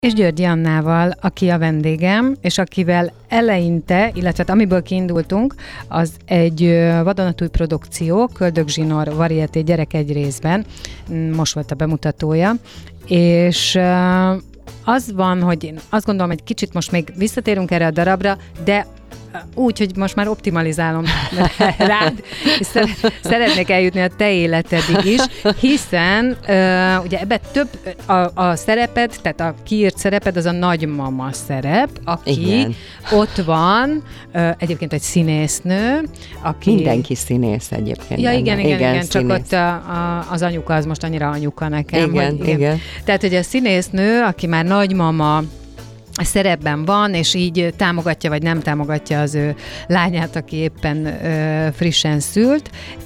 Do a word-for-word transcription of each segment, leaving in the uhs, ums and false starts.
És Györgyi Annával, aki a vendégem, és akivel eleinte, illetve amiből kiindultunk, az egy vadonatúj produkció, Köldögzsinór Varieté gyerek egy részben, most volt a bemutatója, és az van, hogy én azt gondolom, hogy kicsit most még visszatérünk erre a darabra, de úgy, hogy most már optimalizálom rád, és szeretnék eljutni a te életedig is, hiszen uh, ugye ebben több a, a szereped, tehát a kiírt szereped az a nagymama szerep, aki igen. ott van, uh, egyébként egy színésznő, aki... Mindenki színész egyébként. Ja, igen, igen, igen, igen színész. Csak ott a, a, az anyuka az most annyira anyuka nekem. Igen, hogy, igen. igen. Tehát, hogy a színésznő, aki már nagymama szerepben van, és így támogatja, vagy nem támogatja az ő lányát, aki éppen ö, frissen szült,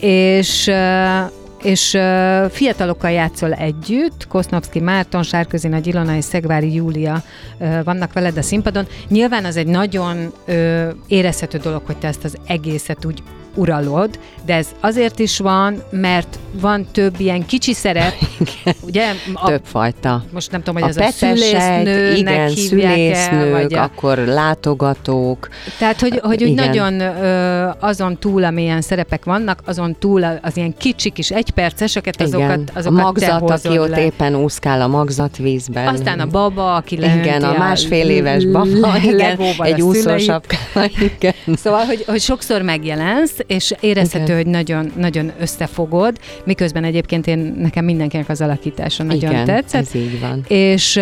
és ö, és uh, fiatalokkal játszol együtt, Kosznovszky Márton, Sárközi Nagy Ilona és Szegvári Júlia uh, vannak veled a színpadon. Nyilván az egy nagyon uh, érezhető dolog, hogy te ezt az egészet úgy uralod, de ez azért is van, mert van több ilyen kicsi szerep, ugye? A, több fajta. Most nem tudom, hogy a ez petesek, a szülésznőnek igen, szülésznők, vagy a... akkor látogatók. Tehát, hogy, hogy úgy nagyon ö, azon túl, amilyen szerepek vannak, azon túl az ilyen kicsi kis egyperceseket, azokat, azokat a magzat, aki ott le. éppen úszkál a magzatvízben. Aztán a baba, aki leönti igen, a másfél éves baba, igen, egy úszósapkával. Szóval, hogy, hogy sokszor megjelensz, és érezhető, igen. hogy nagyon, nagyon összefogod, miközben egyébként én, nekem mindenkinek az alakítása nagyon igen, tetszett. ez így van. És uh,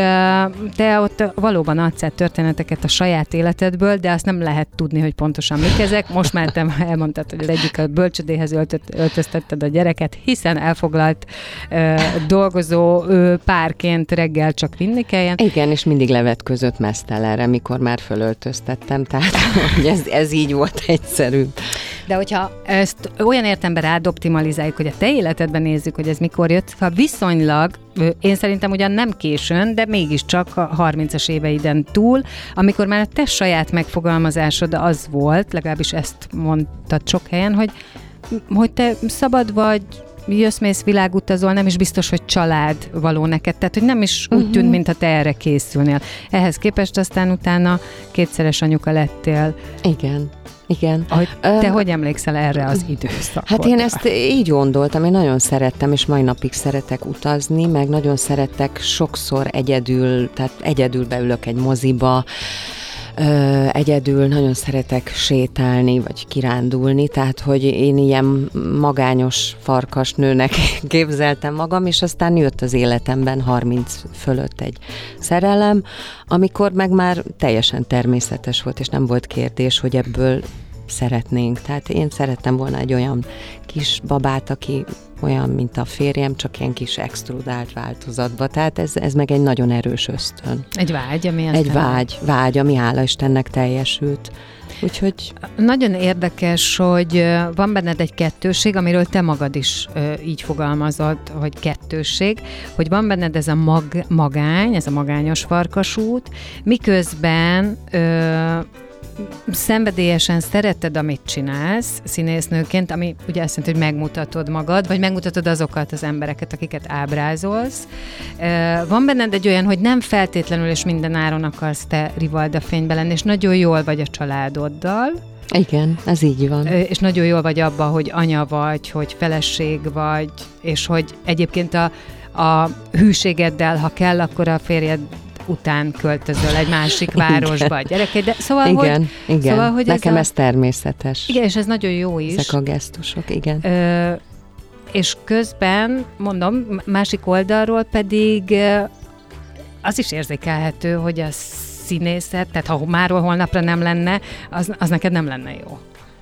te ott valóban adsz át történeteket a saját életedből, de azt nem lehet tudni, hogy pontosan mik ezek. Most már te elmondtad, hogy az egyik a bölcsödéhez öltött, öltöztetted a gyereket, hiszen elfoglalt uh, dolgozó uh, párként reggel csak vinni kelljen. Igen, és mindig levetközött mesztelenre, mikor már fölöltöztettem, tehát hogy ez, ez így volt egyszerű. De hogyha ezt olyan értelemben rád optimalizáljuk, hogy a te életedben nézzük, hogy ez mikor jött, ha viszonylag, én szerintem ugyan nem későn, de mégiscsak a harmincas éveiden túl, amikor már a te saját megfogalmazásod az volt, legalábbis ezt mondtad sok helyen, hogy, hogy te szabad vagy, jössz-mész, világutazol, nem is biztos, hogy család való neked, tehát hogy nem is úgy tűnt, mintha te erre készülnél. Ehhez képest aztán utána kétszeres anyuka lettél. Igen. Igen. Ahogy te uh, hogy emlékszel erre az időszakra? Hát én ezt így gondoltam, én nagyon szerettem, és mai napig szeretek utazni, meg nagyon szeretek sokszor egyedül, tehát egyedül beülök egy moziba, Ö, egyedül nagyon szeretek sétálni, vagy kirándulni, tehát, hogy én ilyen magányos farkasnőnek képzeltem magam, és aztán jött az életemben harminc fölött egy szerelem, amikor meg már teljesen természetes volt, és nem volt kérdés, hogy ebből szeretnénk. Tehát én szerettem volna egy olyan kis babát, aki olyan, mint a férjem, csak ilyen kis extrudált változatba. Tehát ez, ez meg egy nagyon erős ösztön. Egy vágy, ami aztán... Egy vágy, vágy, ami hála Istennek teljesült. Úgyhogy... Nagyon érdekes, hogy van benned egy kettőség, amiről te magad is ö, így fogalmazod, hogy kettőség, hogy van benned ez a mag, magány, ez a magányos farkasút, miközben ö, szenvedélyesen szereted, amit csinálsz színésznőként, ami ugye azt jelenti, hogy megmutatod magad, vagy megmutatod azokat az embereket, akiket ábrázolsz. Van benned egy olyan, hogy nem feltétlenül és minden áron akarsz te Rivalda fénybe lenni, és nagyon jól vagy a családoddal. Igen, ez így van. És nagyon jól vagy abban, hogy anya vagy, hogy feleség vagy, és hogy egyébként a, a hűségeddel, ha kell, akkor a férjed után költözöl egy másik városba, gyereked, de szóval, igen, hogy... Igen, szóval, hogy nekem ez, ez, a, ez természetes. Igen, és ez nagyon jó is. Ezek a gesztusok, igen. Ö, és közben, mondom, másik oldalról pedig az is érzékelhető, hogy a színészet, tehát ha máról holnapra nem lenne, az, az neked nem lenne jó.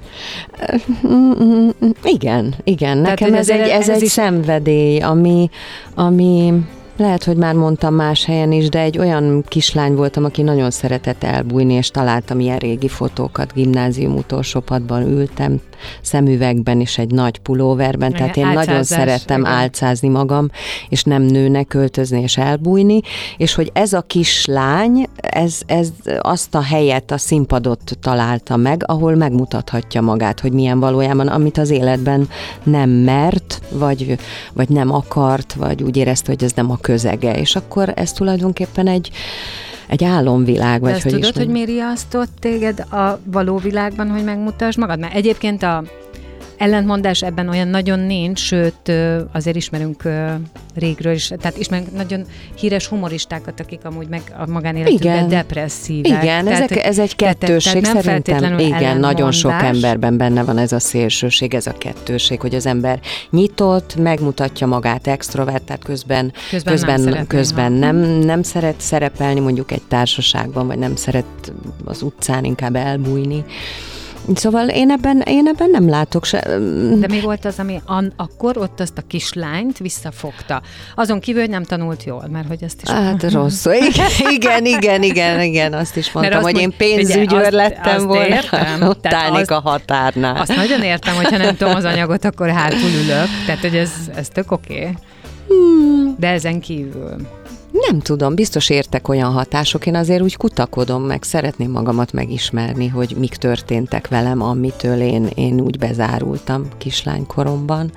Igen, igen. Tehát, nekem ez, ez egy, ez ez egy is... szenvedély, ami... ami lehet, hogy már mondtam más helyen is, de egy olyan kislány voltam, aki nagyon szeretett elbújni, és találtam ilyen régi fotókat, gimnázium utolsó padban ültem, szemüvegben és egy nagy pulóverben, tehát én álcázás, nagyon szeretem igen. álcázni magam, és nem nőnek költözni és elbújni, és hogy ez a kislány, ez, ez azt a helyet, a színpadot találta meg, ahol megmutathatja magát, hogy milyen valójában, amit az életben nem mert, vagy, vagy nem akart, vagy úgy érezte, hogy ez nem a közege, és akkor ez tulajdonképpen egy egy álomvilág. Vagy de azt hogy tudod, is hogy miért riasztott téged a való világban, hogy megmutasd magad? Mert egyébként a ellentmondás ebben olyan nagyon nincs, sőt, azért ismerünk régről is, tehát ismerünk nagyon híres humoristákat, akik amúgy meg a magánéletükben depresszívek. Igen, tehát, ezek, ez egy kettősség tehát szerintem. Igen, nagyon sok emberben benne van ez a szélsőség, ez a kettőség, hogy az ember nyitott, megmutatja magát extrovertált, közben, közben, közben, nem, közben nem, nem szeret szerepelni mondjuk egy társaságban, vagy nem szeret az utcán inkább elbújni. Szóval én ebben, én ebben nem látok se. De mi volt az, ami an, akkor ott azt a kislányt visszafogta? Azon kívül, hogy nem tanult jól, mert hogy ezt is... Hát rosszul. Igen, igen, igen, igen, igen, azt is mondtam, hogy mond, én pénzügyőr azt, lettem azt volna, értem, ott állnék a határnál. Azt nagyon értem, hogyha nem tudom az anyagot, akkor hátul ülök. Tehát, hogy ez, ez tök oké. Okay. Hmm. De ezen kívül... Nem tudom, biztos értek olyan hatások, én azért úgy kutakodom meg, szeretném magamat megismerni, hogy mik történtek velem, amitől én, én úgy bezárultam kislánykoromban,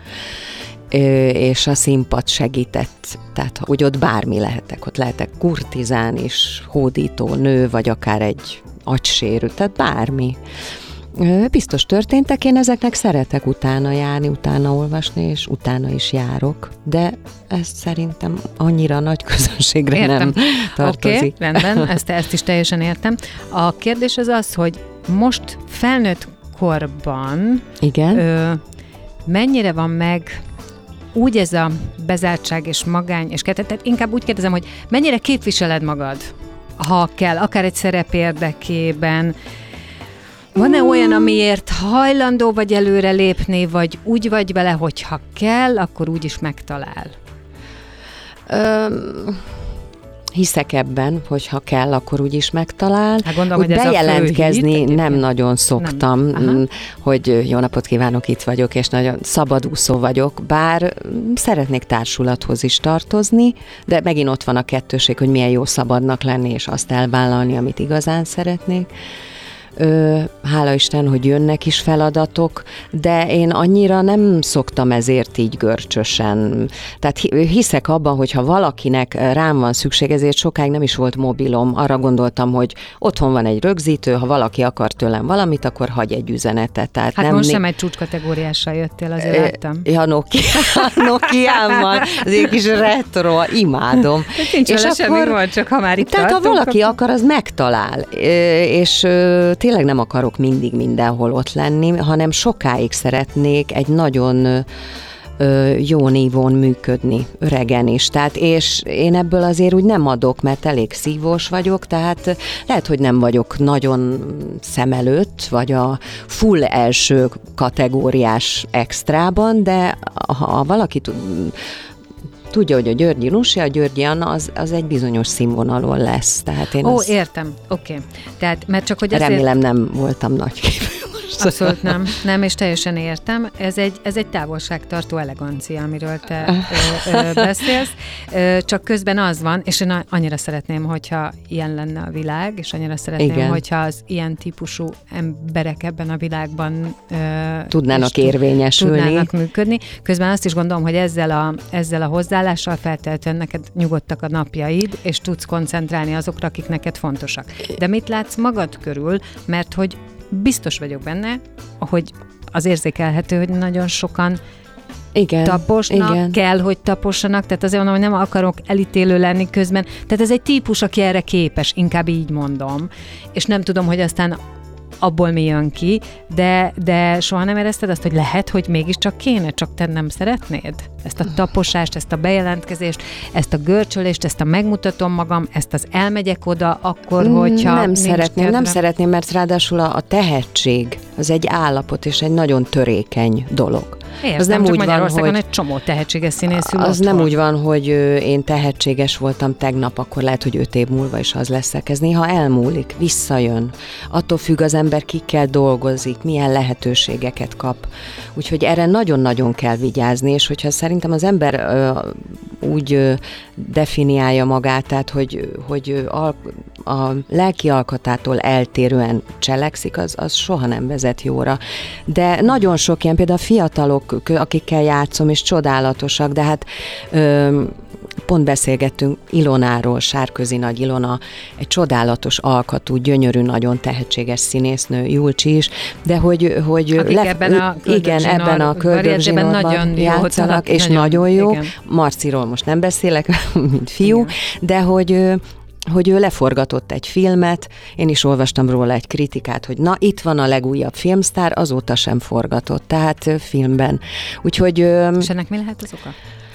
és a színpad segített, tehát hogy ott bármi lehetek, ott lehetek kurtizán is, hódító nő, vagy akár egy agysérült, tehát bármi. Biztos történtek, én ezeknek szeretek utána járni, utána olvasni, és utána is járok, de ez szerintem annyira nagy közönségre értem. Nem tartozik. Oké, okay, rendben, ezt, ezt is teljesen értem. A kérdés az az, hogy most felnőtt korban Igen? Ö, mennyire van meg úgy ez a bezártság és magány, és tehát inkább úgy kérdezem, hogy mennyire képviseled magad, ha kell, akár egy szerep érdekében. Van-e olyan, amiért hajlandó vagy előre lépni, vagy úgy vagy vele, hogy ha kell, akkor úgy is megtalál? Öm, hiszek ebben, hogy ha kell, akkor úgy is megtalál. Hát gondolom, úgy hogy ez bejelentkezni a fő hit, nem nagyon szoktam, nem. Hogy jó napot kívánok, itt vagyok, és nagyon szabadúszó vagyok, bár szeretnék társulathoz is tartozni, de megint ott van a kettőség, hogy milyen jó szabadnak lenni, és azt elvállalni, amit igazán szeretnék. Ö, hála Isten, hogy jönnek is feladatok, de én annyira nem szoktam ezért így görcsösen. Tehát hiszek abban, hogy ha valakinek rám van szükség, ezért sokáig nem is volt mobilom. Arra gondoltam, hogy otthon van egy rögzítő, ha valaki akar tőlem valamit, akkor hagy egy üzenetet. Tehát hát nem most né- sem egy csúcskategóriással jöttél, azért láttam. Ja, Nokia, Nokiámmal, az egy kis retro, imádom. Nincs és akkor, semmi volt, csak ha már itt tehát tartunk, ha valaki akkor... akar, az megtalál. És tényleg nem akarok mindig mindenhol ott lenni, hanem sokáig szeretnék egy nagyon ö, jó nívón működni, öregen is. Tehát, és én ebből azért úgy nem adok, mert elég szívós vagyok, tehát lehet, hogy nem vagyok nagyon szem előtt, vagy a full első kategóriás extrában, de ha valaki tud, tudja, hogy a Györgyi Nusi, a Györgyi Anna, az, az egy bizonyos színvonalon lesz. Tehát én Ó, azt értem, oké. Okay. Tehát, mert csak hogy remélem azért... nem voltam nagyképű. Abszolút nem, nem, és teljesen értem. Ez egy, ez egy távolságtartó elegancia, amiről te ö, ö, beszélsz. Ö, csak közben az van, és én annyira szeretném, hogyha ilyen lenne a világ, és annyira szeretném, Igen. hogyha az ilyen típusú emberek ebben a világban ö, tudnának érvényesülni. Tudnának működni. Közben azt is gondolom, hogy ezzel a, ezzel a hozzáállással feltétlenül neked nyugodtak a napjaid, és tudsz koncentrálni azokra, akik neked fontosak. De mit látsz magad körül, mert hogy biztos vagyok benne, hogy az érzékelhető, hogy nagyon sokan igen, taposnak, igen. kell, hogy tapossanak, tehát azért mondom, hogy nem akarok elítélő lenni közben. Tehát ez egy típus, aki erre képes, inkább így mondom. És nem tudom, hogy aztán abból mi jön ki, de, de soha nem érezted azt, hogy lehet, hogy mégiscsak kéne, csak te nem szeretnéd? Ezt a taposást, ezt a bejelentkezést, ezt a görcsölést, ezt a megmutatom magam, ezt az elmegyek oda, akkor, hogyha nem szeretném, kedvem. nem szeretném, mert ráadásul a, a tehetség az egy állapot és egy nagyon törékeny dolog. Értem, az nem úgy van, hogy egy csomó tehetséges színész ül az otthon. Nem úgy van, hogy én tehetséges voltam tegnap, akkor lehet, hogy öt év múlva is az leszek. Ez néha elmúlik, visszajön. Attól függ az ember, kikkel dolgozik, milyen lehetőségeket kap. Úgyhogy erre nagyon-nagyon kell vigyázni, és hogyha szerintem az ember ö, úgy ö, definiálja magát, tehát hogy, hogy a, a lelki alkatától eltérően cselekszik, az, az soha nem vezet jóra. De nagyon sok ilyen, például a fiatalok, akikkel játszom, és csodálatosak, de hát ö, pont beszélgettünk Ilonáról, Sárközi Nagy Ilona, egy csodálatos alkatú, gyönyörű, nagyon tehetséges színésznő, Julcsi is, de hogy... hogy Akik le, ebben a igen, ebben a köldögzsinórban játszanak, és nagyon, nagyon jó. Igen. Marciról most nem beszélek, mint fiú, igen. De hogy... hogy ő leforgatott egy filmet, én is olvastam róla egy kritikát, hogy na, itt van a legújabb filmsztár, azóta sem forgatott, tehát filmben. Úgyhogy... És ennek mi lehet az oka?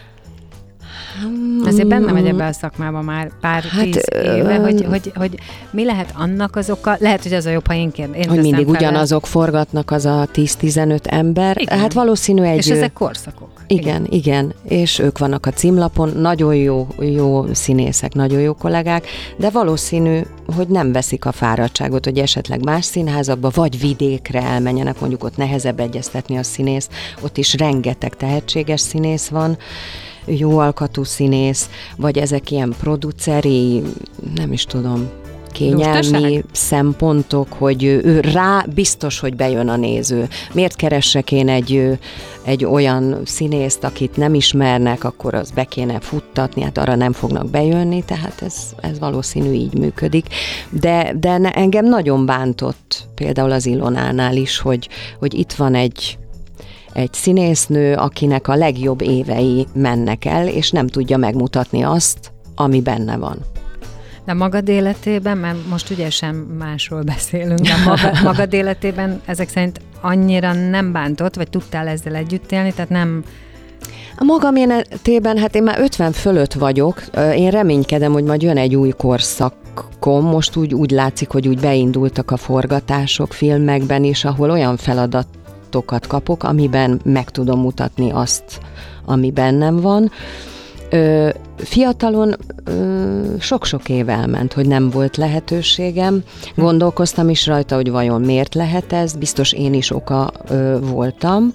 Azért benne vagy ebbe a szakmában már pár hát, tíz éve, ö... hogy, hogy, hogy mi lehet annak az oka, lehet, hogy az a jobb, ha én kérdem. Hogy mindig fel ugyanazok el. Forgatnak az a tíz-tizenöt ember, igen. Hát valószínű egy... És ezek korszakok. Igen, igen, igen, és ők vannak a címlapon, nagyon jó, jó színészek, nagyon jó kollégák, de valószínű, hogy nem veszik a fáradtságot, hogy esetleg más színházakba, vagy vidékre elmenjenek, mondjuk ott nehezebb egyeztetni a színész, ott is rengeteg tehetséges színész van, jó alkatú színész, vagy ezek ilyen produceri, nem is tudom, kényelmi szempontok, hogy ő rá biztos, hogy bejön a néző. Miért keressek én egy, egy olyan színészt, akit nem ismernek, akkor az be kéne futtatni, hát arra nem fognak bejönni, tehát ez, ez valószínű így működik. De, de engem nagyon bántott például az Ilonánál is, hogy, hogy itt van egy egy színésznő, akinek a legjobb évei mennek el, és nem tudja megmutatni azt, ami benne van. De magad életében, mert most ugye sem másról beszélünk, de maga, magad életében ezek szerint annyira nem bántott, vagy tudtál ezzel együtt élni, tehát nem... A magam életében, hát én már ötven fölött vagyok, én reménykedem, hogy majd jön egy új korszakom, most úgy, úgy látszik, hogy úgy beindultak a forgatások filmekben is, ahol olyan feladat kapok, amiben meg tudom mutatni azt, ami bennem van. Ö, fiatalon ö, sok-sok év elment, hogy nem volt lehetőségem. Gondolkoztam is rajta, hogy vajon miért lehet ez. Biztos én is oka ö, voltam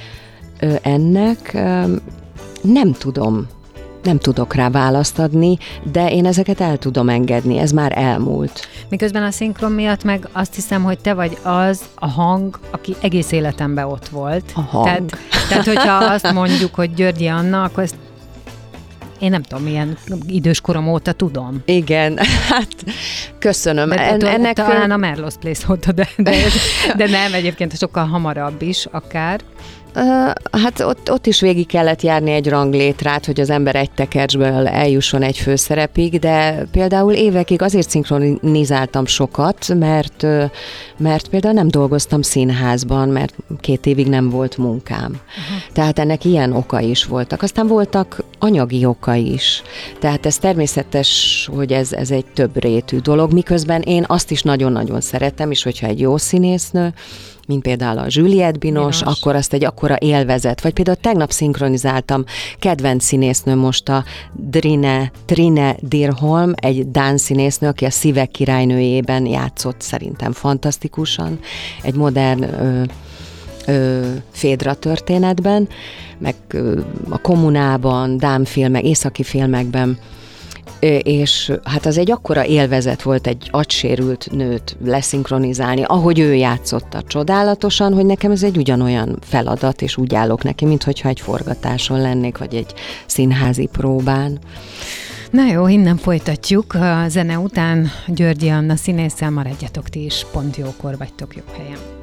ö, ennek. Ö, nem tudom. Nem tudok rá választ adni, de én ezeket el tudom engedni, ez már elmúlt. Miközben a szinkron miatt meg azt hiszem, hogy te vagy az a hang, aki egész életemben ott volt. A hang. Tehát, tehát hogyha azt mondjuk, hogy Györgyi Anna, akkor ezt én nem tudom, milyen idős korom óta tudom. Igen, hát köszönöm. De, en, ennek talán a Merlo's Place óta, de, de, de nem, egyébként sokkal hamarabb is akár. Uh, hát ott, ott is végig kellett járni egy ranglétrát, hogy az ember egy tekercsből eljusson egy főszerepig, de például évekig azért szinkronizáltam sokat, mert, mert például nem dolgoztam színházban, mert két évig nem volt munkám. Uh-huh. Tehát ennek ilyen oka is voltak. Aztán voltak anyagi oka is. Tehát ez természetes, hogy ez, ez egy többrétű dolog, miközben én azt is nagyon-nagyon szeretem, és hogyha egy jó színésznő, mint például a Juliette Binoche, Binoche, akkor azt egy akkora élvezet. Vagy például tegnap szinkronizáltam kedvenc színésznő most a Drine, Trine Dirholm, egy dán színésznő, aki a Szívek királynőjében játszott szerintem fantasztikusan, egy modern ö, ö, Fédra történetben, meg ö, a Kommunában, dán filmek, északi filmekben, és hát az egy akkora élvezet volt egy agysérült nőt leszinkronizálni, ahogy ő játszotta csodálatosan, hogy nekem ez egy ugyanolyan feladat, és úgy állok neki, minthogyha egy forgatáson lennék, vagy egy színházi próbán. Na jó, innen folytatjuk. A zene után Györgyi Anna színésszel, maradjatok ti is, pont jókor vagytok, jó helyen.